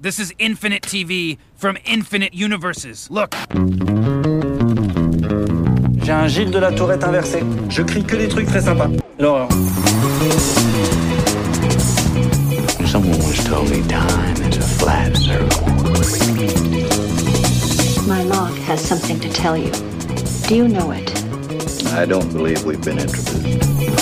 This is Infinite TV from Infinite Universes. Look. J'ai un Gilles de la Tourette inversé. Je crie que des trucs très sympas. L'horreur. Someone once told me time is a flat circle. My log has something to tell you. Do you know it? I don't believe we've been introduced.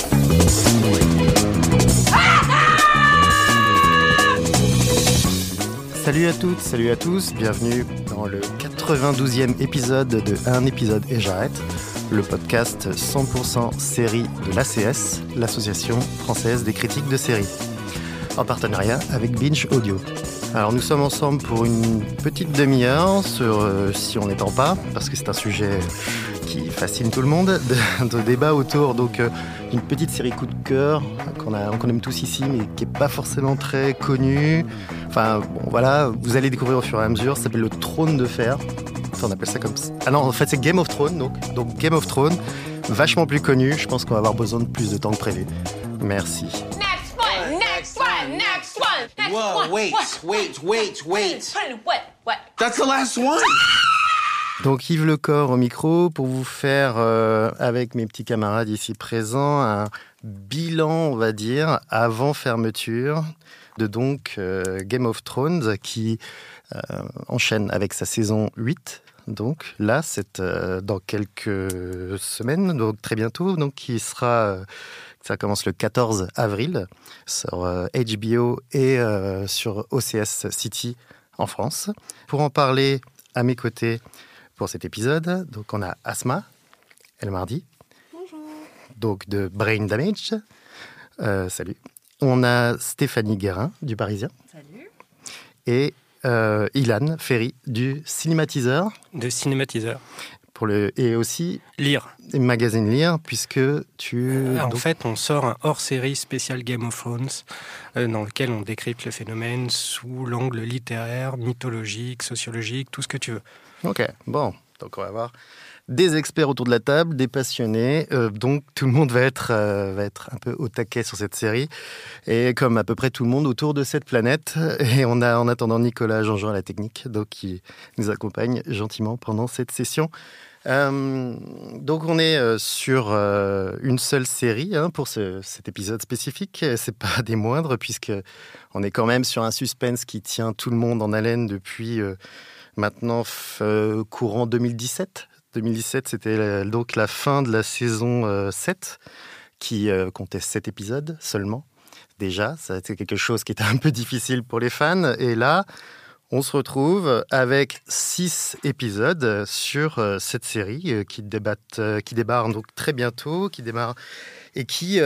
Salut à toutes, salut à tous, bienvenue dans le 92e épisode de Un épisode et j'arrête, le podcast 100% série de l'ACS, l'Association française des critiques de séries, en partenariat avec Binge Audio. Alors nous sommes ensemble pour une petite demi-heure sur Si on n'étend pas, parce que c'est un sujet qui fascine tout le monde, de débat autour donc d'une petite série coup de cœur qu'on aime tous ici, mais qui n'est pas forcément très connue. Enfin bon voilà, vous allez découvrir au fur et à mesure, ça s'appelle le Trône de Fer. Enfin, on appelle ça comme ça. Ah non, en fait c'est Game of Thrones, donc Game of Thrones, vachement plus connu, je pense qu'on va avoir besoin de plus de temps que prévu. Merci. Next one. Whoa, wait. What? That's the last one. Donc Yves Lecor au micro pour vous faire, avec mes petits camarades ici présents, un bilan, on va dire, avant fermeture de donc Game of Thrones qui enchaîne avec sa saison 8. Donc là, c'est dans quelques semaines, donc très bientôt, donc qui sera... Ça commence le 14 avril sur HBO et sur OCS City en France. Pour en parler à mes côtés pour cet épisode, donc on a Asma, El Mardi. Bonjour. Donc de Brain Damage. Salut. On a Stéphanie Guérin du Parisien. Salut. Et Ilan Ferry du Cinématiseur. De Cinématiseur. Et aussi Lire. Magazine Lire, puisque tu... En fait, on sort un hors-série spécial Game of Thrones dans lequel on décrypte le phénomène sous l'angle littéraire, mythologique, sociologique, tout ce que tu veux. Ok, bon. Donc on va avoir des experts autour de la table, des passionnés. Donc tout le monde va être un peu au taquet sur cette série. Et comme à peu près tout le monde autour de cette planète. Et on a en attendant Nicolas Jean-Jean à la technique, donc qui nous accompagne gentiment pendant cette session. Donc on est sur une seule série pour cet épisode spécifique. C'est pas des moindres puisque on est quand même sur un suspense qui tient tout le monde en haleine depuis maintenant courant 2017. 2017, c'était donc la fin de la saison 7 qui comptait 7 épisodes seulement. Déjà, ça a été quelque chose qui était un peu difficile pour les fans. Et là, on se retrouve avec 6 épisodes sur cette série qui démarre donc très bientôt, et qui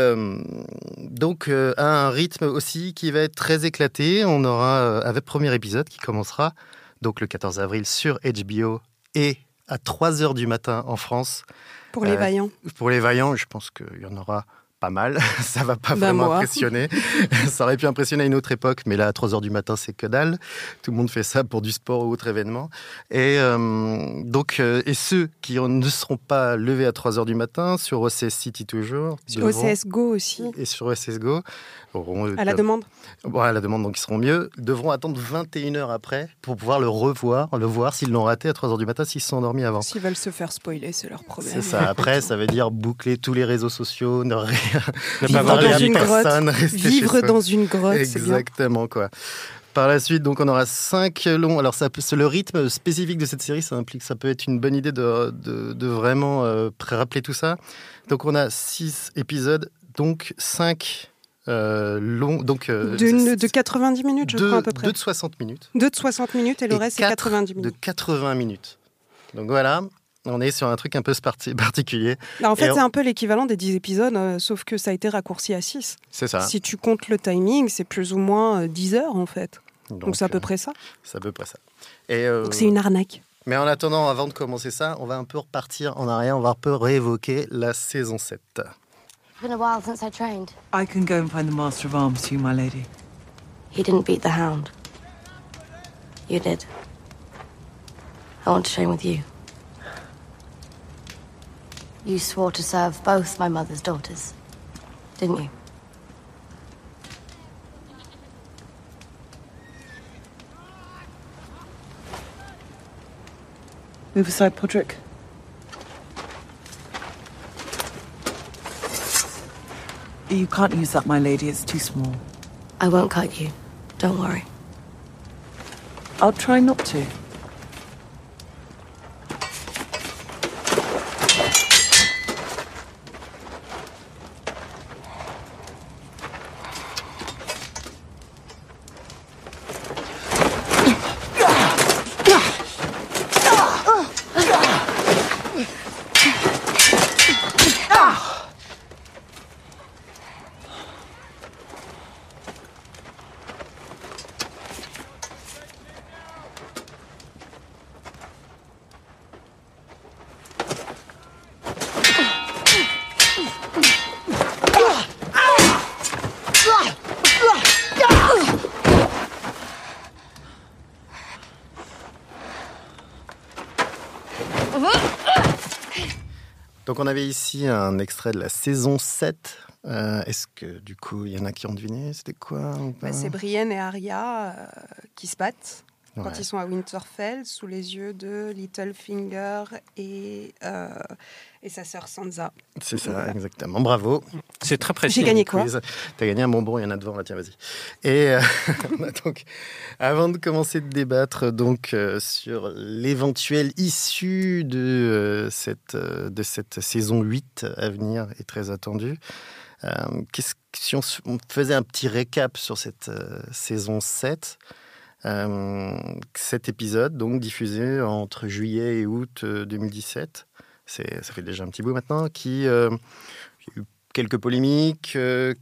donc a un rythme aussi qui va être très éclaté. On aura avec le premier épisode qui commencera donc le 14 avril sur HBO et à 3h du matin en France. Pour les vaillants. Pour les vaillants, je pense qu'il y en aura pas mal. Ça va pas vraiment impressionner. Ça aurait pu impressionner à une autre époque, mais là, à 3h du matin, c'est que dalle. Tout le monde fait ça pour du sport ou autre événement. Et donc, et ceux qui ne seront pas levés à 3h du matin, sur OCS City toujours. Sur OCS Go aussi. Et sur OCS Go. À la demande. Bon, à la demande, donc ils seront mieux. Devront attendre 21h après pour pouvoir le voir s'ils l'ont raté à 3h du matin, s'ils se sont endormis avant. S'ils veulent se faire spoiler, c'est leur problème. C'est ça. Après, ça veut dire boucler tous les réseaux sociaux, ne vivre dans une grotte. Vivre dans une grotte, c'est bien. Exactement, quoi. Par la suite, donc, on aura 5 longs... Alors, le rythme spécifique de cette série, ça implique que ça peut être une bonne idée de vraiment rappeler tout ça. Donc, on a 6 épisodes, donc 5... long, donc de 90 minutes, je crois, à peu près. 2 de 60 minutes. 2 de 60 minutes et le reste, c'est 90 minutes. De 80 minutes. Donc voilà, on est sur un truc un peu particulier. En fait, c'est un peu l'équivalent des 10 épisodes, sauf que ça a été raccourci à 6. C'est ça. Si tu comptes le timing, c'est plus ou moins 10 heures, en fait. Donc c'est à peu près ça. C'est à peu près ça. Donc c'est une arnaque. Mais en attendant, avant de commencer ça, on va un peu repartir en arrière, on va un peu réévoquer la saison 7. It's been a while since I trained. I can go and find the Master of Arms to you, my lady. He didn't beat the Hound. You did. I want to train with you. You swore to serve both my mother's daughters, didn't you? Riverside Podrick. You can't use that, my lady. It's too small. I won't cut you. Don't worry. I'll try not to. Donc on avait ici un extrait de la saison 7. Est-ce que du coup il y en a qui ont deviné c'était quoi ou pas? C'est Brienne et Arya qui se battent quand Ouais. ils sont à Winterfell sous les yeux de Littlefinger et sa sœur Sansa. C'est ça, exactement. Bravo. C'est très précis. J'ai gagné quoi? T'as gagné un bonbon, il y en a devant, là, tiens, vas-y. Et donc, avant de commencer de débattre donc, sur l'éventuelle issue de cette saison 8 à venir et très attendue, si on faisait un petit récap sur cette saison 7, cet épisode, donc diffusé entre juillet et août 2017, ça fait déjà un petit bout maintenant, qui y a eu quelques polémiques,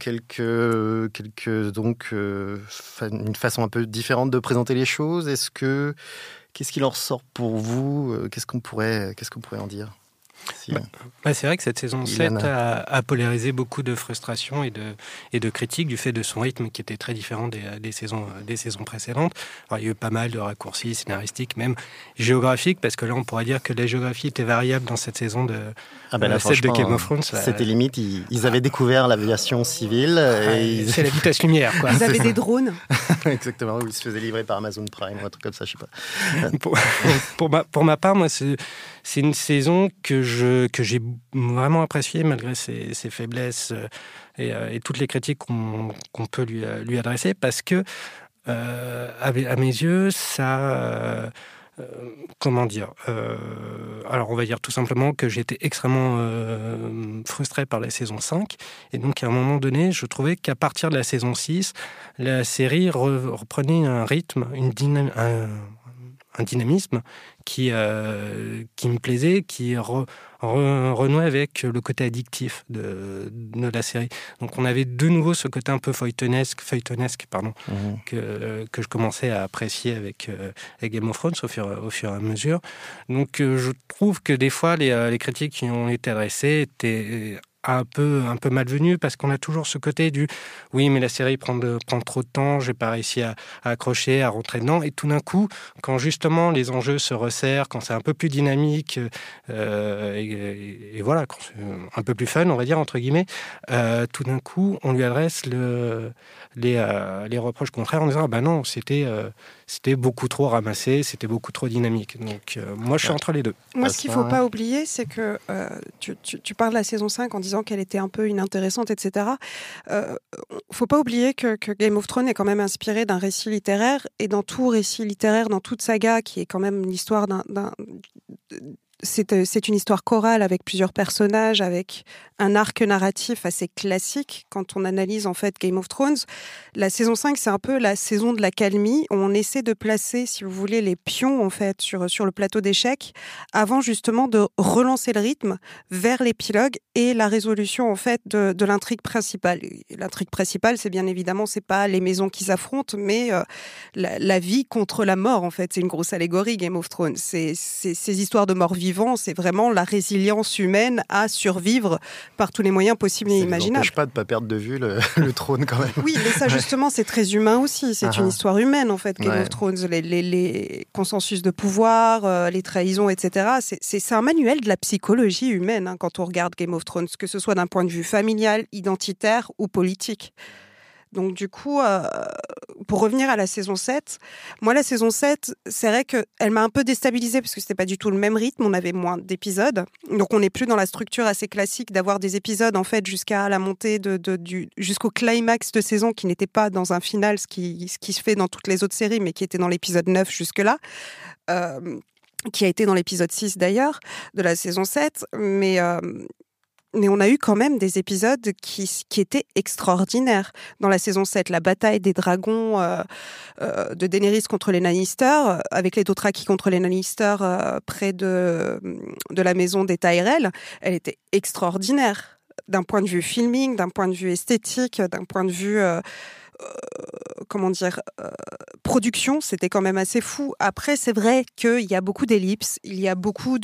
donc une façon un peu différente de présenter les choses. Qu'est-ce qu'il en ressort pour vous? Qu'est-ce qu'on pourrait en dire? C'est vrai que cette saison 7 a polarisé beaucoup de frustration et de critiques du fait de son rythme qui était très différent des saisons précédentes. Alors, il y a eu pas mal de raccourcis scénaristiques, même géographiques, parce que là on pourrait dire que la géographie était variable dans cette saison de 7 de Game of Thrones. C'était limite, ils avaient découvert l'aviation civile. C'est la vitesse lumière, quoi. Ils avaient des drones. Exactement, où ils se faisaient livrer par Amazon Prime, un truc comme ça, je sais pas. Pour ma part, moi, c'est une saison que j'ai vraiment appréciée malgré ses faiblesses et toutes les critiques qu'on peut lui adresser, parce que à mes yeux, ça... comment dire alors on va dire tout simplement que j'étais extrêmement frustré par la saison 5, et donc à un moment donné je trouvais qu'à partir de la saison 6 la série reprenait un rythme, un dynamisme qui me plaisait, qui renouait avec le côté addictif de la série. Donc on avait de nouveau ce côté un peu feuilletonesque que je commençais à apprécier avec Game of Thrones au fur et à mesure. Donc je trouve que des fois les critiques qui ont été adressées étaient un peu malvenu, parce qu'on a toujours ce côté du oui, mais la série prend trop de temps, j'ai pas réussi à accrocher, à rentrer dedans, et tout d'un coup, quand justement les enjeux se resserrent, quand c'est un peu plus dynamique et voilà, quand c'est un peu plus fun, on va dire entre guillemets, tout d'un coup on lui adresse les reproches contraires en disant ah ben non, c'était beaucoup trop ramassé, c'était beaucoup trop dynamique. Donc moi je suis entre les deux. Moi ce qu'il faut pas oublier, c'est que tu parles de la saison 5 en disant qu'elle était un peu inintéressante, etc. Faut pas oublier que Game of Thrones est quand même inspiré d'un récit littéraire, et dans tout récit littéraire, dans toute saga, qui est quand même l'histoire c'est une histoire chorale avec plusieurs personnages, avec un arc narratif assez classique. Quand on analyse en fait Game of Thrones, la saison 5, c'est un peu la saison de l'accalmie, où on essaie de placer, si vous voulez, les pions en fait sur le plateau d'échecs, avant justement de relancer le rythme vers l'épilogue et la résolution en fait de l'intrigue principale. Et l'intrigue principale, c'est bien évidemment, c'est pas les maisons qui s'affrontent, mais la vie contre la mort en fait. C'est une grosse allégorie Game of Thrones. C'est ces histoires de mort vivant, c'est vraiment la résilience humaine à survivre par tous les moyens possibles et imaginables. Ça n'empêche pas de ne pas perdre de vue le trône quand même. Oui, mais ça justement c'est très humain aussi, c'est une histoire humaine en fait, Game of Thrones, les consensus de pouvoir, les trahisons, etc. C'est un manuel de la psychologie humaine quand on regarde Game of Thrones, que ce soit d'un point de vue familial, identitaire ou politique. Donc du coup, pour revenir à la saison 7, moi la saison 7, c'est vrai qu'elle m'a un peu déstabilisée parce que c'était pas du tout le même rythme, on avait moins d'épisodes. Donc on n'est plus dans la structure assez classique d'avoir des épisodes en fait jusqu'à la montée jusqu'au climax de saison qui n'était pas dans un final, ce qui se fait dans toutes les autres séries, mais qui était dans l'épisode 9 jusque-là. Qui a été dans l'épisode 6 d'ailleurs, de la saison 7, mais on a eu quand même des épisodes qui étaient extraordinaires. Dans la saison 7, la bataille des dragons de Daenerys contre les Lannister, avec les Dothraki contre les Lannister près de la maison des Tyrell, elle était extraordinaire. D'un point de vue filming, d'un point de vue esthétique, d'un point de vue... production, c'était quand même assez fou. Après, c'est vrai qu'il y a beaucoup d'ellipses, il y a beaucoup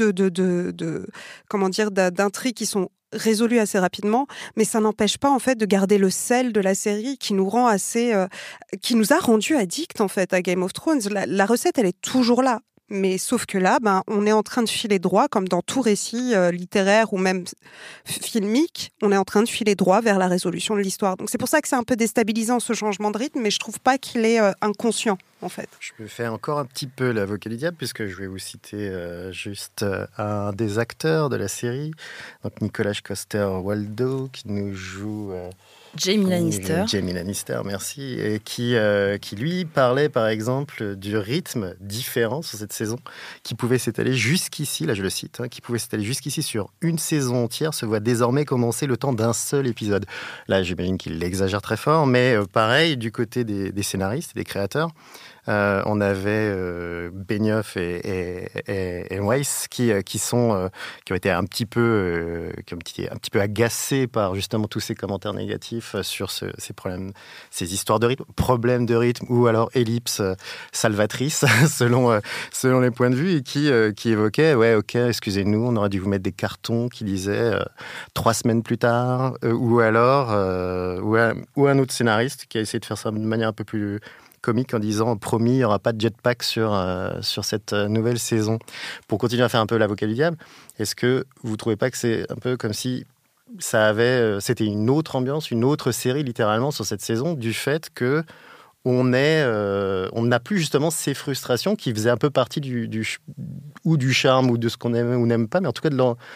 d'intrigues qui sont résolues assez rapidement, mais ça n'empêche pas en fait de garder le sel de la série qui nous rend qui nous a rendu addicts en fait à Game of Thrones. La recette, elle est toujours là. Mais sauf que là, on est en train de filer droit, comme dans tout récit littéraire ou même filmique, on est en train de filer droit vers la résolution de l'histoire. Donc c'est pour ça que c'est un peu déstabilisant ce changement de rythme, mais je trouve pas qu'il est inconscient, en fait. Je peux faire encore un petit peu l'avocat du diable, puisque je vais vous citer juste un des acteurs de la série, donc Nicolas Coster-Waldau, qui nous joue... Jamie Lannister. Jamie Lannister, merci. Et qui lui parlait par exemple du rythme différent sur cette saison, qui pouvait s'étaler jusqu'ici, là je le cite, qui pouvait s'étaler jusqu'ici sur une saison entière, se voit désormais commencer le temps d'un seul épisode. Là j'imagine qu'il l'exagère très fort, mais pareil du côté des scénaristes et des créateurs. On avait Benioff et Weiss qui ont été un petit peu agacés par justement tous ces commentaires négatifs sur ces problèmes, ces histoires de rythme, problèmes de rythme ou alors ellipses salvatrices selon les points de vue, et qui évoquaient excusez-nous, on aurait dû vous mettre des cartons qui disaient 3 semaines plus tard, ou alors ou un autre scénariste qui a essayé de faire ça de manière un peu plus comique en disant promis, il n'y aura pas de jetpack sur cette nouvelle saison. Pour continuer à faire un peu l'avocat du diable, est-ce que vous ne trouvez pas que c'est un peu comme si c'était une autre ambiance, une autre série littéralement sur cette saison, du fait que on n'a plus justement ces frustrations qui faisaient un peu partie du charme ou de ce qu'on aime ou n'aime pas, mais en tout cas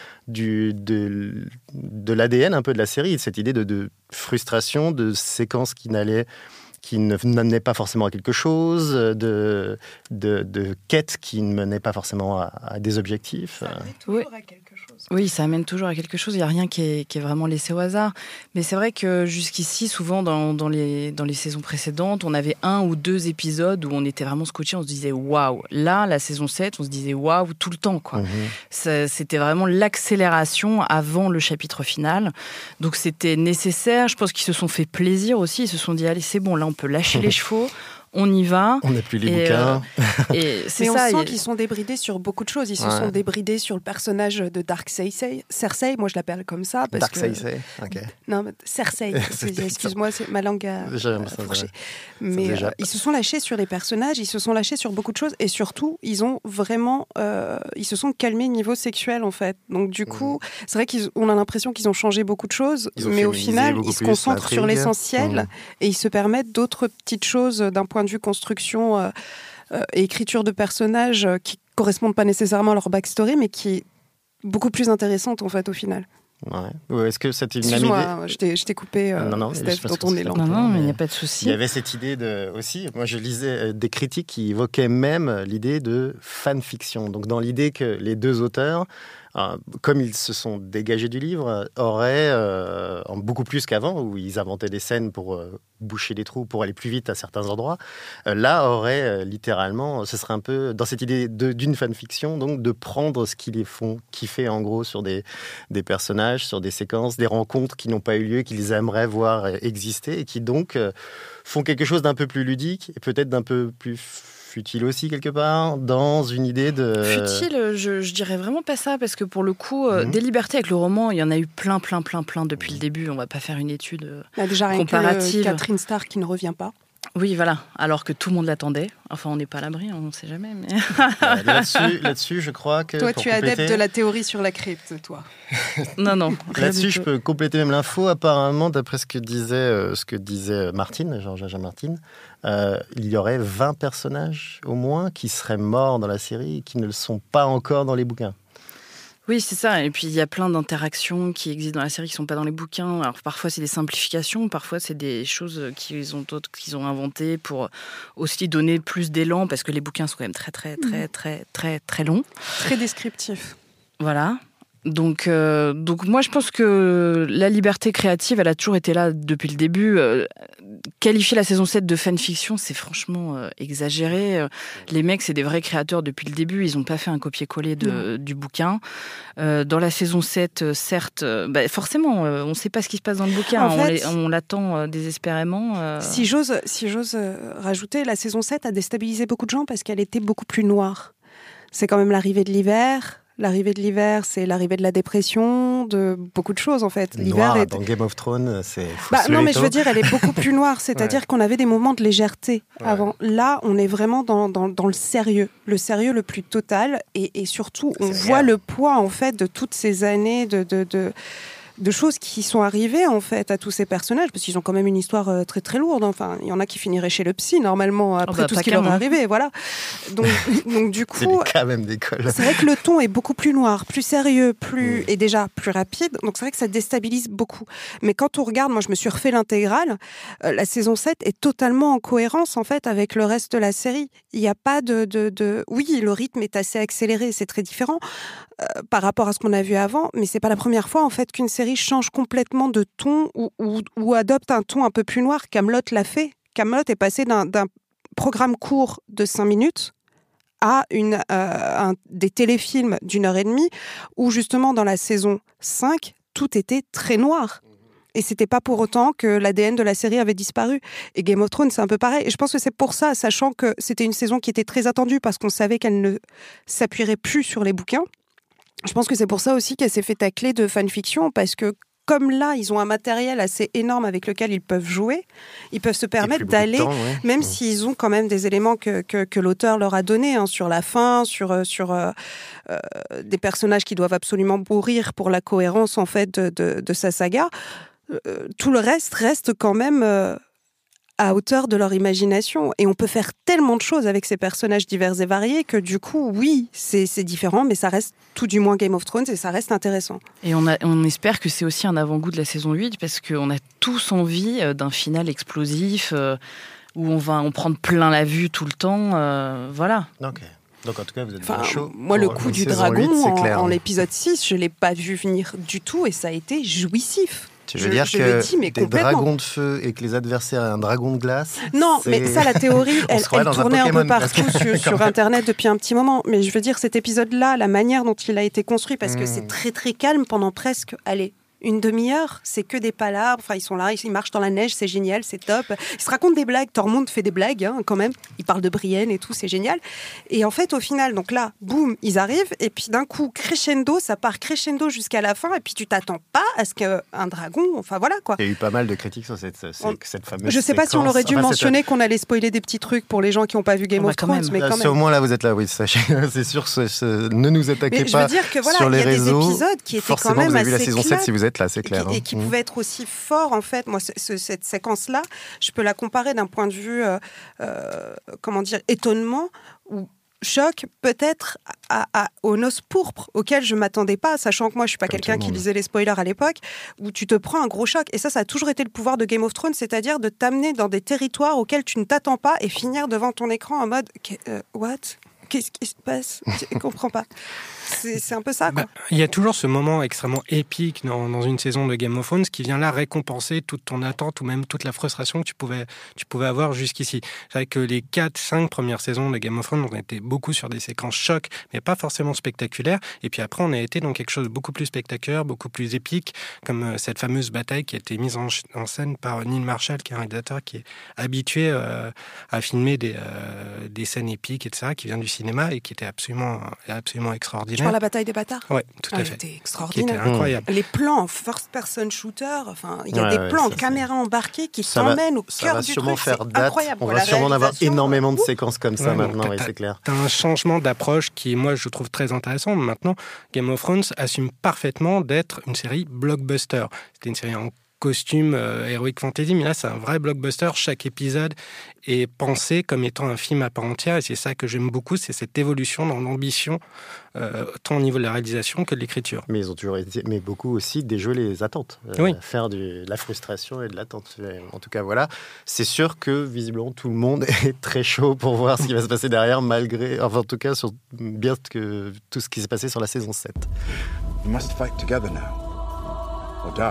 de l'ADN un peu de la série, cette idée de frustration, de séquences qui ne menaient pas forcément à quelque chose, de quêtes qui ne menaient pas forcément à des objectifs. Ça amène toujours à quelque chose. Oui, ça amène toujours à quelque chose. Il n'y a rien qui est vraiment laissé au hasard. Mais c'est vrai que jusqu'ici, souvent dans les saisons précédentes, on avait 1 ou 2 épisodes où on était vraiment scotché, on se disait waouh. Là, la saison 7, on se disait waouh tout le temps, quoi. C'était vraiment l'accélération avant le chapitre final. Donc c'était nécessaire. Je pense qu'ils se sont fait plaisir aussi. Ils se sont dit allez, c'est bon, là on peut lâcher les chevaux. On y va. On n'a plus les bouquins. Mais on sent qu'ils sont débridés sur beaucoup de choses. Ils se sont débridés sur le personnage de Dark Cersei. Moi, je l'appelle comme ça. Dark Cersei, ok. Non, Cersei. Excuse-moi, ma langue a fourché. Mais ils se sont lâchés sur les personnages, ils se sont lâchés sur beaucoup de choses. Et surtout, ils ont vraiment... ils se sont calmés niveau sexuel, en fait. Donc, du coup, c'est vrai qu'on a l'impression qu'ils ont changé beaucoup de choses. Mais au final, ils se concentrent sur l'essentiel. Et ils se permettent d'autres petites choses d'un point de vue construction et écriture de personnages qui correspondent pas nécessairement à leur backstory, mais qui est beaucoup plus intéressante en fait au final. Ouais. Est-ce que c'était une idée ? Excuse-moi, je t'ai coupé Steph, dans ton élan. Non, mais il n'y a pas de souci. Il y avait cette idée aussi, moi je lisais des critiques qui évoquaient même l'idée de fanfiction. Donc dans l'idée que les 2 auteurs, comme ils se sont dégagés du livre, auraient, beaucoup plus qu'avant, où ils inventaient des scènes pour boucher des trous, pour aller plus vite à certains endroits, là auraient littéralement, ce serait un peu dans cette idée d'une fanfiction, donc de prendre ce qu'ils les font kiffer en gros sur des personnages, sur des séquences, des rencontres qui n'ont pas eu lieu, qu'ils aimeraient voir exister, et qui donc font quelque chose d'un peu plus ludique, et peut-être d'un peu plus futile aussi quelque part, dans une idée de... Futile, je dirais vraiment pas ça, parce que pour le coup, des libertés avec le roman, il y en a eu plein depuis le début. On va pas faire une étude déjà, comparative. Catherine Starr qui ne revient pas. Oui, voilà. Alors que tout le monde l'attendait. Enfin, on n'est pas à l'abri, on ne sait jamais. Mais... Là-dessus, je crois que... Toi, tu es adepte de la théorie sur la crypte, toi. Non. Là-dessus, je peux compléter même l'info. Apparemment, d'après ce que disait Martin, Georges Martin, il y aurait 20 personnages au moins qui seraient morts dans la série et qui ne le sont pas encore dans les bouquins. Oui, c'est ça. Et puis, il y a plein d'interactions qui existent dans la série qui ne sont pas dans les bouquins. Alors, parfois, c'est des simplifications. Parfois, c'est des choses qu'ils ont inventées pour aussi donner plus d'élan parce que les bouquins sont quand même très longs. Très descriptifs. Voilà. Donc moi, je pense que la liberté créative, elle a toujours été là depuis le début. Qualifier la saison 7 de fanfiction, c'est franchement exagéré. Les mecs, c'est des vrais créateurs depuis le début. Ils n'ont pas fait un copier-coller du bouquin. Dans la saison 7, certes, forcément, on ne sait pas ce qui se passe dans le bouquin. En fait, on l'attend désespérément. Si j'ose rajouter, la saison 7 a déstabilisé beaucoup de gens parce qu'elle était beaucoup plus noire. C'est quand même l'arrivée de l'hiver. L'arrivée de l'hiver, c'est l'arrivée de la dépression, de beaucoup de choses en fait. L'hiver dans Game of Thrones, c'est... non, mais je veux dire, elle est beaucoup plus noire. C'est-à-dire qu'on avait des moments de légèreté avant. Là, on est vraiment dans le sérieux le plus total. Et surtout, on voit le poids en fait de toutes ces années de choses qui sont arrivées en fait à tous ces personnages, parce qu'ils ont quand même une histoire très très lourde. Enfin, il y en a qui finiraient chez le psy normalement après tout ce qui leur est arrivé, voilà. Donc du coup, c'est quand même d'école. C'est vrai que le ton est beaucoup plus noir, plus sérieux, et déjà plus rapide. Donc c'est vrai que ça déstabilise beaucoup. Mais quand on regarde, moi je me suis refait l'intégrale, la saison 7 est totalement en cohérence en fait avec le reste de la série. Il n'y a pas oui, le rythme est assez accéléré, c'est très différent par rapport à ce qu'on a vu avant, mais c'est pas la première fois en fait qu'une série change complètement de ton ou adopte un ton un peu plus noir. Kaamelott l'a fait. Kaamelott est passé d'un programme court de 5 minutes à des téléfilms d'1h30 où justement dans la saison 5, tout était très noir. Et c'était pas pour autant que l'ADN de la série avait disparu. Et Game of Thrones, c'est un peu pareil. Et je pense que c'est pour ça, sachant que c'était une saison qui était très attendue parce qu'on savait qu'elle ne s'appuierait plus sur les bouquins, je pense que c'est pour ça aussi qu'elle s'est fait tacler de fanfiction, parce que comme là, ils ont un matériel assez énorme avec lequel ils peuvent jouer, ils peuvent se permettre d'aller, même s'ils ont quand même des éléments que l'auteur leur a donnés, sur la fin, sur des personnages qui doivent absolument mourir pour la cohérence en fait de sa saga. Tout le reste quand même à hauteur de leur imagination. Et on peut faire tellement de choses avec ces personnages divers et variés que du coup, oui, c'est différent, mais ça reste tout du moins Game of Thrones et ça reste intéressant. Et on espère que c'est aussi un avant-goût de la saison 8 parce qu'on a tous envie d'un final explosif où on va en prendre plein la vue tout le temps. Voilà. Ok. Donc en tout cas, vous êtes bien chaud. Moi, le coup du dragon 8, en l'épisode 6, je ne l'ai pas vu venir du tout et ça a été jouissif. Tu veux dire que des dragons de feu et que les adversaires aient un dragon de glace? Non, mais ça, la théorie, elle tournait un peu partout sur Internet depuis un petit moment. Mais je veux dire, cet épisode-là, la manière dont il a été construit, parce que c'est très très calme pendant presque, une demi-heure, c'est que des palabres. Enfin, ils sont là, ils marchent dans la neige, c'est génial, c'est top. Ils se racontent des blagues. Tormund fait des blagues, quand même. Il parle de Brienne et tout, c'est génial. Et en fait, au final, donc là, boum, ils arrivent. Et puis d'un coup, crescendo, ça part crescendo jusqu'à la fin. Et puis tu t'attends pas à ce qu'un dragon, enfin voilà quoi. Il y a eu pas mal de critiques sur cette fameuse. Je sais pas si on aurait dû mentionner qu'on allait spoiler des petits trucs pour les gens qui n'ont pas vu Game of Thrones, mais quand même. Au moins là, vous êtes là, oui, sachez, c'est sûr. Ne nous attaquez pas sur les réseaux. Il y a des épisodes qui étaient quand même assez clairs. Forcément, vous avez vu la saison 7 si vous là, c'est clair. Et qui pouvait être aussi fort, en fait. Moi, cette séquence-là, je peux la comparer d'un point de vue, étonnement ou choc, peut-être aux noces pourpres, auxquelles je ne m'attendais pas, sachant que moi, je ne suis pas quelqu'un qui lisait les spoilers à l'époque, où tu te prends un gros choc. Et ça a toujours été le pouvoir de Game of Thrones, c'est-à-dire de t'amener dans des territoires auxquels tu ne t'attends pas et finir devant ton écran en mode « What ? Qu'est-ce qui se passe ? Je ne comprends pas. » C'est un peu ça, quoi. Il y a toujours ce moment extrêmement épique dans une saison de Game of Thrones qui vient là récompenser toute ton attente ou même toute la frustration que tu pouvais avoir jusqu'ici. C'est vrai que les 4-5 premières saisons de Game of Thrones, on était beaucoup sur des séquences chocs, mais pas forcément spectaculaires. Et puis après, on a été dans quelque chose de beaucoup plus spectaculaire, beaucoup plus épique, comme cette fameuse bataille qui a été mise en scène par Neil Marshall, qui est un réalisateur qui est habitué à filmer des scènes épiques, etc., qui vient du cinéma et qui était absolument Tu vois extraordinaire. la bataille des bâtards ? Oui, tout à Elle fait. était Qui était extraordinaire. incroyable. Les plans en first-person shooter, enfin, il y a Ouais, des ouais, plans en ça, caméra embarquée qui Ça va- t'emmènent au ça cœur va du sûrement truc. faire C'est date. incroyable. On quoi. va La sûrement en avoir réalisation, énormément de séquences comme ça Ouais, maintenant, donc oui, c'est clair. T'as un changement d'approche qui, moi, je trouve très intéressant. Maintenant, Game of Thrones assume parfaitement d'être une série blockbuster. C'était une série en costume heroic fantasy, mais là, c'est un vrai blockbuster. Chaque épisode est pensé comme étant un film à part entière, et c'est ça que j'aime beaucoup, c'est cette évolution dans l'ambition, tant au niveau de la réalisation que de l'écriture. Mais ils ont toujours été, mais beaucoup aussi déjoué les attentes, Oui. faire de la frustration et de l'attente. En tout cas, voilà. C'est sûr que visiblement tout le monde est très chaud pour voir ce qui va se passer derrière, malgré, enfin en tout cas sur bien que tout ce qui s'est passé sur la saison 7. We must fight together now, or die.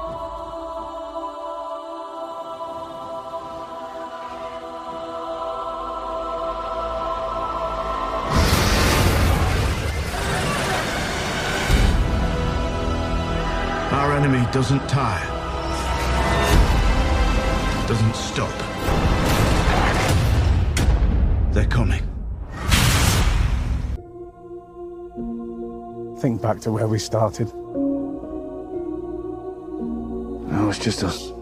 Our enemy doesn't tire, doesn't stop. They're coming. Think back to where we started. No, it's just us.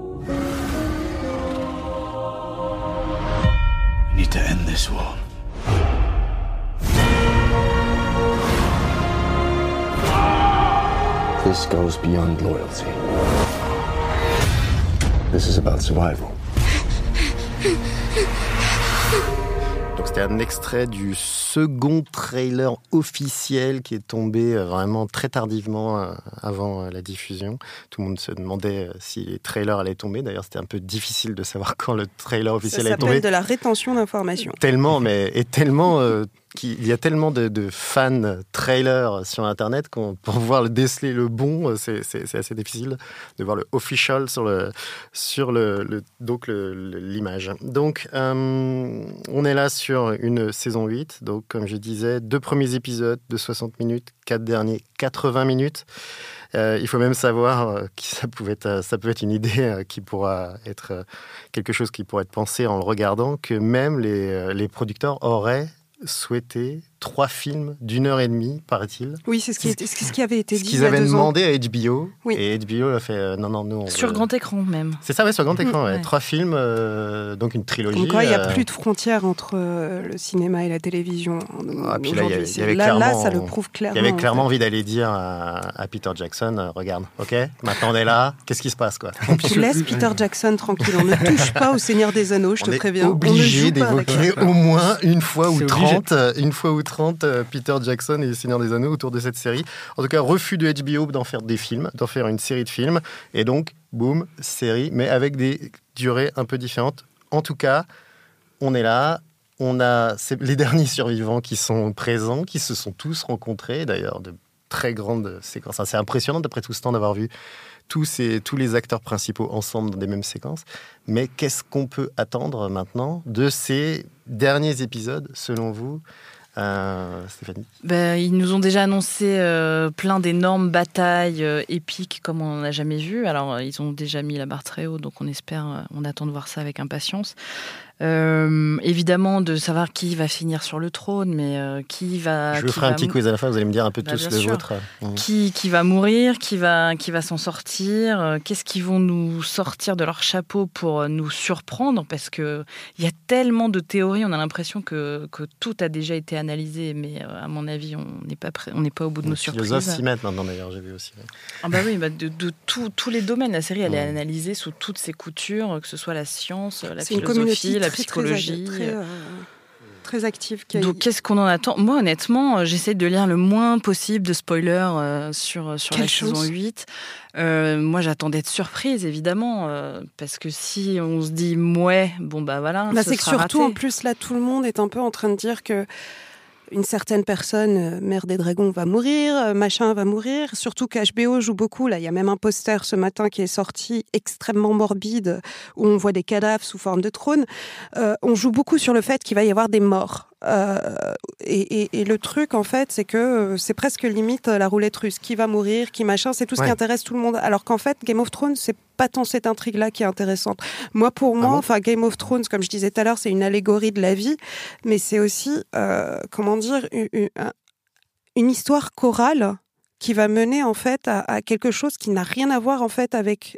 We need to end this war. This goes beyond loyalty. This is about survival. Donc c'était un extrait du second trailer officiel qui est tombé vraiment très tardivement avant la diffusion. Tout le monde se demandait si les trailers allaient tomber. D'ailleurs, c'était un peu difficile de savoir quand le trailer officiel allait tomber. Ça s'appelle de la rétention d'informations. Tellement, qu'il y a tellement de fans trailers sur Internet qu'on pour pouvoir le déceler le bon, c'est assez difficile de voir le official sur l'image. Donc, on est là sur une saison 8. Donc, comme je disais, 2 premiers épisodes de 60 minutes, 4 derniers 80 minutes. Il faut même savoir que ça peut être une idée qui pourra être quelque chose qui pourrait être pensé en le regardant, que même les producteurs auraient souhaité 3 films d'1h30, paraît-il. Oui, c'est ce qui avait été dit. Ce qu'ils avaient demandé à HBO. Oui. Et HBO a fait non, nous on Sur grand écran même. C'est ça, ouais, sur grand écran. Ouais. 3 films, donc une trilogie. Donc il n'y a plus de frontières entre le cinéma et la télévision. Puis là, aujourd'hui. là, ça le prouve clairement. Il y avait clairement envie d'aller dire à Peter Jackson, regarde, ok, maintenant on est là, qu'est-ce qui se passe, quoi. Tu laisses Peter Jackson tranquille, on ne touche pas au Seigneur des Anneaux, je te préviens. On est obligé d'évoquer au moins une fois ou 30 Peter Jackson et le Seigneur des Anneaux autour de cette série. En tout cas, refus de HBO d'en faire des films, d'en faire une série de films, et donc, boum, série, mais avec des durées un peu différentes. En tout cas, on est là. On a les derniers survivants qui sont présents, qui se sont tous rencontrés, d'ailleurs, de très grandes séquences. C'est impressionnant, d'après tout ce temps, d'avoir vu tous les acteurs principaux ensemble dans des mêmes séquences. Mais qu'est-ce qu'on peut attendre maintenant de ces derniers épisodes, selon vous, Stéphanie? Ils nous ont déjà annoncé plein d'énormes batailles épiques comme on n'en a jamais vu. Alors, ils ont déjà mis la barre très haut, donc on attend de voir ça avec impatience. Évidemment, de savoir qui va finir sur le trône, mais qui va... Je vous ferai un petit quiz à la fin, vous allez me dire un peu tous le vôtre. Qui va mourir, qui va s'en sortir, qu'est-ce qu'ils vont nous sortir de leur chapeau pour nous surprendre, parce qu'il y a tellement de théories, on a l'impression que tout a déjà été analysé, mais à mon avis, on n'est pas au bout de nos surprises. Les philosophes s'y mettent maintenant, d'ailleurs, j'ai vu aussi. Ah bah oui, de tous les domaines, la série, elle est analysée sous toutes ses coutures, que ce soit la science, la philosophie, la psychologie. Très active. Donc, qu'est-ce qu'on en attend? Moi, honnêtement, j'essaie de lire le moins possible de spoilers sur la saison 8. Moi, j'attends d'être surprise, évidemment, parce que si on se dit « mouais », bon, bah voilà, c'est que surtout, raté. En plus, là, tout le monde est un peu en train de dire que une certaine personne, Mère des Dragons, va mourir, machin va mourir. Surtout qu'HBO joue beaucoup. Là, il y a même un poster ce matin qui est sorti, extrêmement morbide, où on voit des cadavres sous forme de trône. On joue beaucoup sur le fait qu'il va y avoir des morts. Et le truc, en fait, c'est que c'est presque limite la roulette russe. Qui va mourir, qui machin, c'est tout ce qui intéresse tout le monde. Alors qu'en fait, Game of Thrones, c'est pas tant cette intrigue-là qui est intéressante. Pour moi, Game of Thrones, comme je disais tout à l'heure, c'est une allégorie de la vie, mais c'est aussi, une histoire chorale qui va mener, en fait, à quelque chose qui n'a rien à voir, en fait, avec...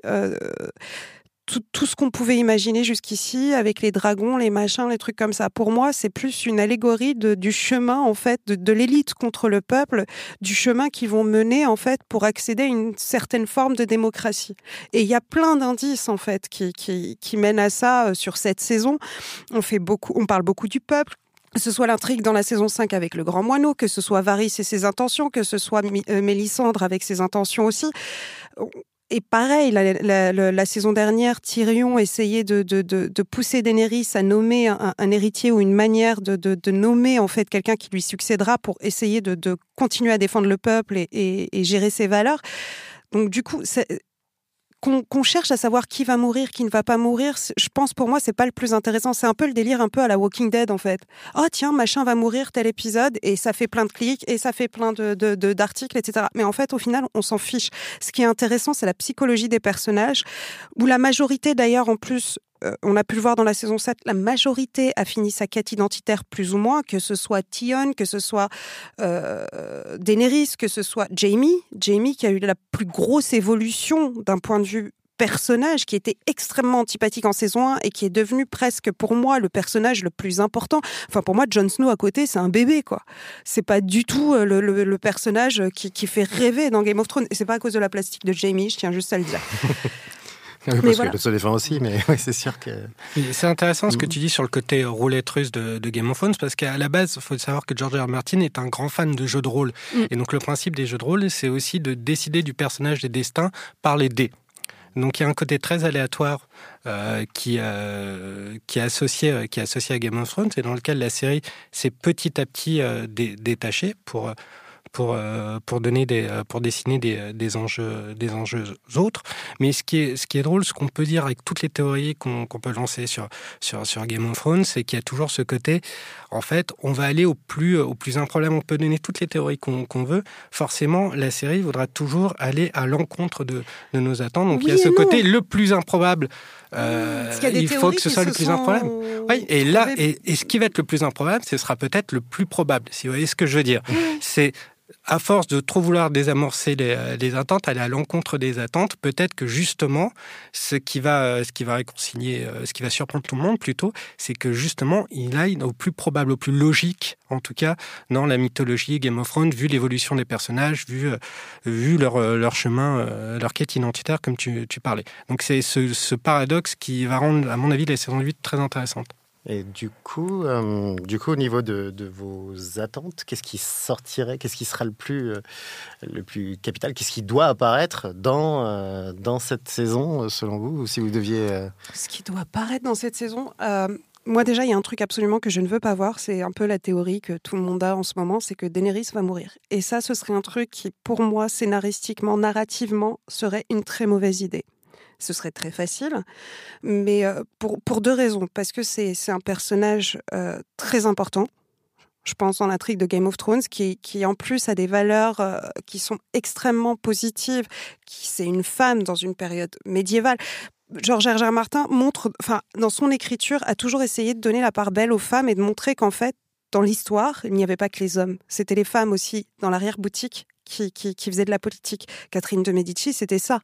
Tout ce qu'on pouvait imaginer jusqu'ici, avec les dragons, les machins, les trucs comme ça. Pour moi, c'est plus une allégorie du chemin, en fait, de l'élite contre le peuple, du chemin qu'ils vont mener, en fait, pour accéder à une certaine forme de démocratie. Et il y a plein d'indices, en fait, qui mènent à ça sur cette saison. On parle beaucoup du peuple, que ce soit l'intrigue dans la saison 5 avec le Grand Moineau, que ce soit Varys et ses intentions, que ce soit Mélisandre avec ses intentions aussi. Et pareil, la saison dernière, Tyrion essayait de pousser Daenerys à nommer un héritier ou une manière de nommer en fait quelqu'un qui lui succédera pour essayer de continuer à défendre le peuple et gérer ses valeurs. Donc du coup, qu'on cherche à savoir qui va mourir, qui ne va pas mourir, je pense pour moi c'est pas le plus intéressant. C'est un peu le délire un peu à la Walking Dead en fait. Oh tiens, machin va mourir tel épisode et ça fait plein de clics et ça fait plein d'articles, etc. Mais en fait au final on s'en fiche. Ce qui est intéressant c'est la psychologie des personnages, où la majorité d'ailleurs en plus, on a pu le voir dans la saison 7, la majorité a fini sa quête identitaire plus ou moins, que ce soit Theon, que ce soit Daenerys, que ce soit Jaime qui a eu la plus grosse évolution d'un point de vue personnage, qui était extrêmement antipathique en saison 1 et qui est devenu presque pour moi le personnage le plus important. Enfin pour moi Jon Snow à côté c'est un bébé quoi. C'est pas du tout le personnage qui fait rêver dans Game of Thrones, et c'est pas à cause de la plastique de Jaime, je tiens juste à le dire. Oui, parce que le se défend aussi, mais oui, c'est sûr que... C'est intéressant ce que tu dis sur le côté roulette russe de Game of Thrones, parce qu'à la base, il faut savoir que George R. R. Martin est un grand fan de jeux de rôle. Et donc le principe des jeux de rôle, c'est aussi de décider du personnage des destins par les dés. Donc il y a un côté très aléatoire qui est associé à Game of Thrones, et dans lequel la série s'est petit à petit détachée pour dessiner des enjeux autres. Mais ce qui est drôle, ce qu'on peut dire avec toutes les théories qu'on peut lancer sur Game of Thrones, c'est qu'il y a toujours ce côté, en fait, on va aller au plus improbable. On peut donner toutes les théories qu'on veut. Forcément, la série voudra toujours aller à l'encontre de nos attentes. Donc il y a ce côté le plus improbable. Il faut que ce soit le plus improbable. Oui, et là, et ce qui va être le plus improbable, ce sera peut-être le plus probable. Si vous voyez ce que je veux dire, c'est à force de trop vouloir désamorcer les attentes, aller à l'encontre des attentes, peut-être que justement, ce qui va réconcilier, ce qui va surprendre tout le monde plutôt, c'est que justement, il aille au plus probable, au plus logique, en tout cas, dans la mythologie Game of Thrones, vu l'évolution des personnages, vu leur chemin, leur quête identitaire, comme tu parlais. Donc c'est ce paradoxe qui va rendre, à mon avis, la saison 8 très intéressante. Et du coup, au niveau de vos attentes, qu'est-ce qui sortirait, qu'est-ce qui sera le plus capital, qu'est-ce qui doit apparaître dans cette saison, selon vous, ou si vous deviez... Ce qui doit apparaître dans cette saison, moi déjà, il y a un truc absolument que je ne veux pas voir, c'est un peu la théorie que tout le monde a en ce moment, c'est que Daenerys va mourir. Et ça, ce serait un truc qui, pour moi, scénaristiquement, narrativement, serait une très mauvaise idée. Ce serait très facile, mais pour deux raisons. Parce que c'est un personnage très important, je pense, dans l'intrigue de Game of Thrones, qui en plus a des valeurs qui sont extrêmement positives. C'est une femme dans une période médiévale. George R. R. Martin dans son écriture, a toujours essayé de donner la part belle aux femmes et de montrer qu'en fait, dans l'histoire, il n'y avait pas que les hommes. C'était les femmes aussi, dans l'arrière-boutique, qui faisaient de la politique. Catherine de Médicis, c'était ça.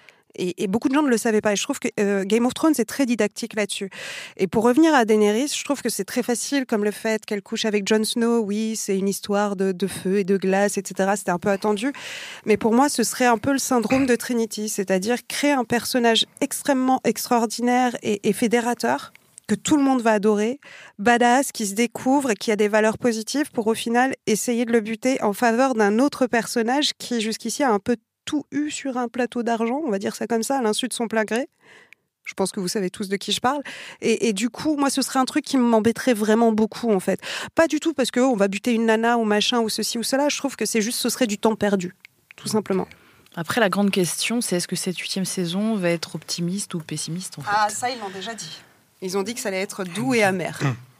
Et beaucoup de gens ne le savaient pas. Et je trouve que Game of Thrones est très didactique là-dessus. Et pour revenir à Daenerys, je trouve que c'est très facile, comme le fait qu'elle couche avec Jon Snow. Oui, c'est une histoire de feu et de glace, etc. C'était un peu attendu. Mais pour moi, ce serait un peu le syndrome de Trinity, c'est-à-dire créer un personnage extrêmement extraordinaire et fédérateur, que tout le monde va adorer, badass, qui se découvre et qui a des valeurs positives, pour au final essayer de le buter en faveur d'un autre personnage qui jusqu'ici a un peu tout eu sur un plateau d'argent, on va dire ça comme ça, à l'insu de son plein gré. Je pense que vous savez tous de qui je parle. Et du coup, moi, ce serait un truc qui m'embêterait vraiment beaucoup, en fait. Pas du tout parce qu'on va buter une nana ou machin ou ceci ou cela. Je trouve que c'est juste, ce serait du temps perdu, tout simplement. Après, la grande question, c'est est-ce que cette 8e saison va être optimiste ou pessimiste, en fait ? Ah, ça, ils l'ont déjà dit. Ils ont dit que ça allait être doux et amer.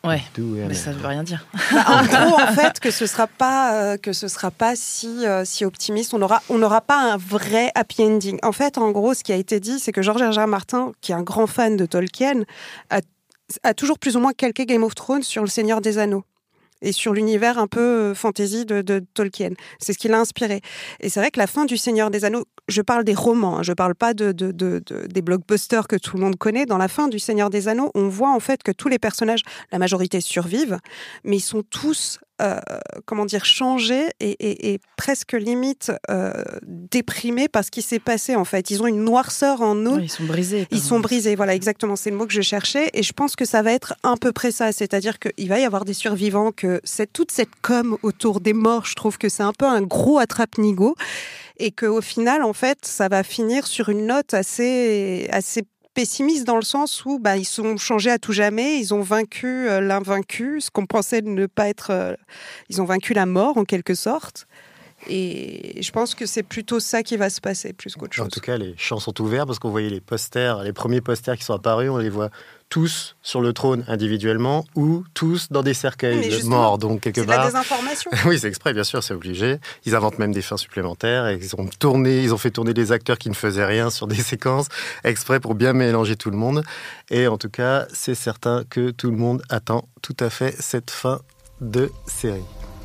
Ouais, mais ça veut rien dire. En gros, en fait, que ce sera pas si optimiste. On n'aura pas un vrai happy ending. En fait, en gros, ce qui a été dit, c'est que George R.R. Martin, qui est un grand fan de Tolkien, a toujours plus ou moins calqué Game of Thrones sur Le Seigneur des Anneaux et sur l'univers un peu fantasy de Tolkien. C'est ce qui l'a inspiré. Et c'est vrai que la fin du Seigneur des Anneaux, je parle des romans, hein, je parle pas des blockbusters que tout le monde connaît. Dans la fin du Seigneur des Anneaux, on voit en fait que tous les personnages, la majorité survivent, mais ils sont tous changés et presque limite déprimés par ce qui s'est passé en fait. Ils ont une noirceur en eux. Ouais, ils sont brisés. Ils sont brisés, voilà, exactement, c'est le mot que je cherchais. Et je pense que ça va être à peu près ça, c'est-à-dire qu'il va y avoir des survivants, que toute cette com autour des morts, je trouve que c'est un peu un gros attrape-nigo, et qu'au final, en fait, ça va finir sur une note assez pessimiste dans le sens où ils sont changés à tout jamais, ils ont vaincu l'invaincu, ce qu'on pensait ne pas être... ils ont vaincu la mort, en quelque sorte. Et je pense que c'est plutôt ça qui va se passer, plus qu'autre chose. En tout cas, les champs sont ouverts, parce qu'on voyait les premiers posters qui sont apparus, on les voit tous sur le trône individuellement ou tous dans des cercueils morts. Donc, quelque part. C'est de la désinformation. Oui, c'est exprès, bien sûr, c'est obligé. Ils inventent même des fins supplémentaires et ils ont fait tourner des acteurs qui ne faisaient rien sur des séquences exprès pour bien mélanger tout le monde. Et en tout cas, c'est certain que tout le monde attend tout à fait cette fin de série.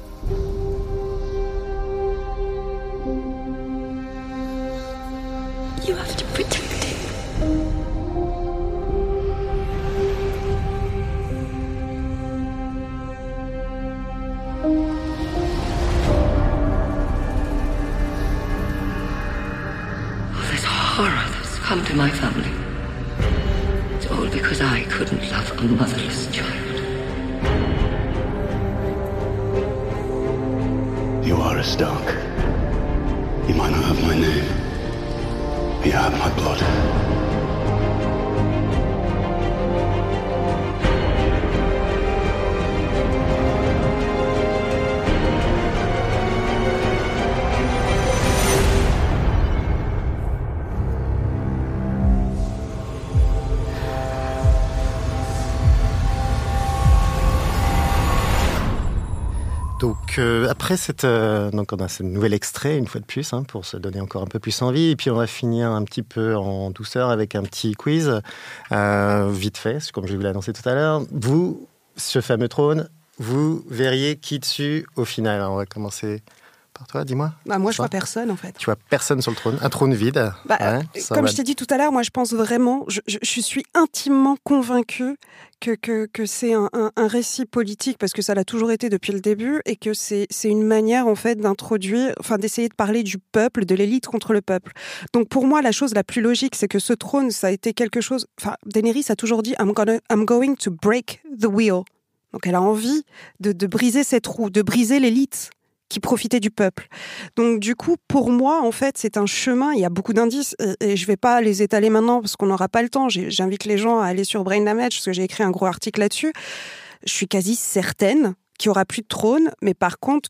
You have to protect it. This horror that's come to my family. It's all because I couldn't love a motherless child. You are a Stark. You might not have my name. You have my blood. Donc après donc on a ce nouvel extrait une fois de plus pour se donner encore un peu plus envie, et puis on va finir un petit peu en douceur avec un petit quiz vite fait, comme je vous l'ai annoncé tout à l'heure. Vous, ce fameux trône, vous verriez qui dessus au final? Alors, on va commencer par toi, dis-moi. Moi, je vois personne, en fait. Tu vois personne sur le trône, un trône vide. Comme je t'ai dit tout à l'heure, moi, je pense vraiment, je suis intimement convaincue que c'est un récit politique, parce que ça l'a toujours été depuis le début, et que c'est une manière, en fait, d'essayer de parler du peuple, de l'élite contre le peuple. Donc, pour moi, la chose la plus logique, c'est que ce trône, ça a été quelque chose... Daenerys a toujours dit « I'm going to break the wheel ». Donc, elle a envie de briser cette roue, de briser l'élite qui profitait du peuple. Donc du coup, pour moi, en fait, c'est un chemin, il y a beaucoup d'indices, et je vais pas les étaler maintenant parce qu'on n'aura pas le temps. J'invite les gens à aller sur Brain Damage, parce que j'ai écrit un gros article là-dessus. Je suis quasi certaine qu'il y aura plus de trône, mais par contre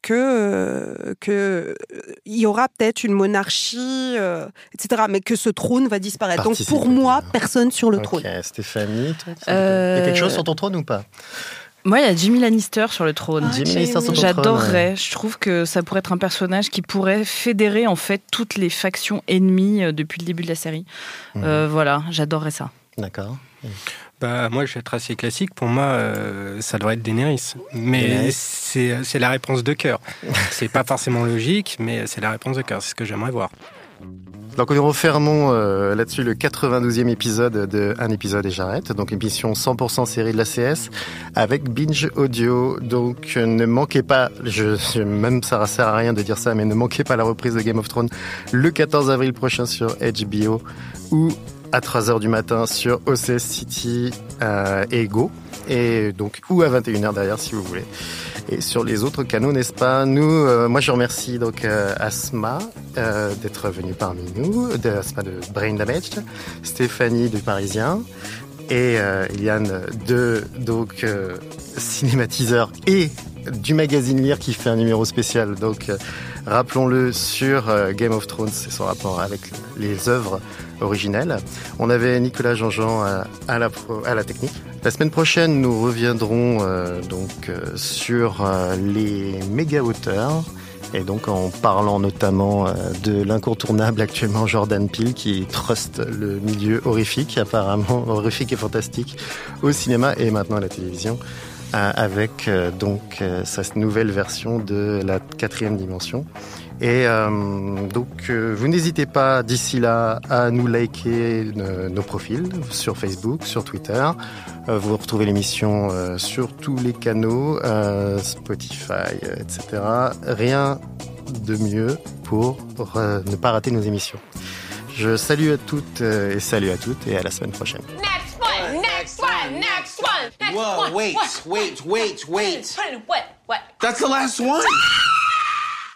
que il y aura peut-être une monarchie, etc., mais que ce trône va disparaître. Donc pour moi, personne sur le trône. Stéphanie, toi, il y a quelque chose sur ton trône ou pas? Moi, il y a Jimmy Lannister sur le trône. Jimmy Lannister sur ton J'adorerais. trône. Je trouve que ça pourrait être un personnage qui pourrait fédérer en fait toutes les factions ennemies depuis le début de la série. Voilà, j'adorerais ça. D'accord. Moi, je vais être assez classique. Pour moi, ça devrait être Daenerys. Mais c'est la réponse de cœur. C'est pas forcément logique, mais c'est la réponse de cœur. C'est ce que j'aimerais voir. Donc nous refermons là-dessus le 92e épisode de Un épisode et j'arrête, donc émission 100% série de la CS avec Binge Audio. Donc ne manquez pas, même ça sert à rien de dire ça, mais ne manquez pas la reprise de Game of Thrones le 14 avril prochain sur HBO ou à 3h du matin sur OCS City et Go, et donc ou à 21h derrière si vous voulez, et sur les autres canaux, n'est-ce pas? Moi je remercie donc Asma d'être venue parmi nous, Asma de Brain Damage, Stéphanie du Parisien et Yann de donc cinématiseur et du magazine Lire qui fait un numéro spécial, donc rappelons-le, sur Game of Thrones et son rapport avec les œuvres originelles. On avait Nicolas Jean-Jean à la technique. La semaine prochaine, nous reviendrons sur les méga-auteurs. Et donc en parlant notamment de l'incontournable actuellement Jordan Peele qui truste le milieu horrifique, apparemment horrifique et fantastique, au cinéma et maintenant à la télévision, avec sa nouvelle version de la 4e dimension. Et vous n'hésitez pas d'ici là à nous liker nos profils sur Facebook, sur Twitter. Vous retrouvez l'émission sur tous les canaux, Spotify, etc. Rien de mieux pour ne pas rater nos émissions. Je salue à toutes et salue à toutes et à la semaine prochaine. Next one, next one, next one, next Whoa, one. wait. What? That's the last one.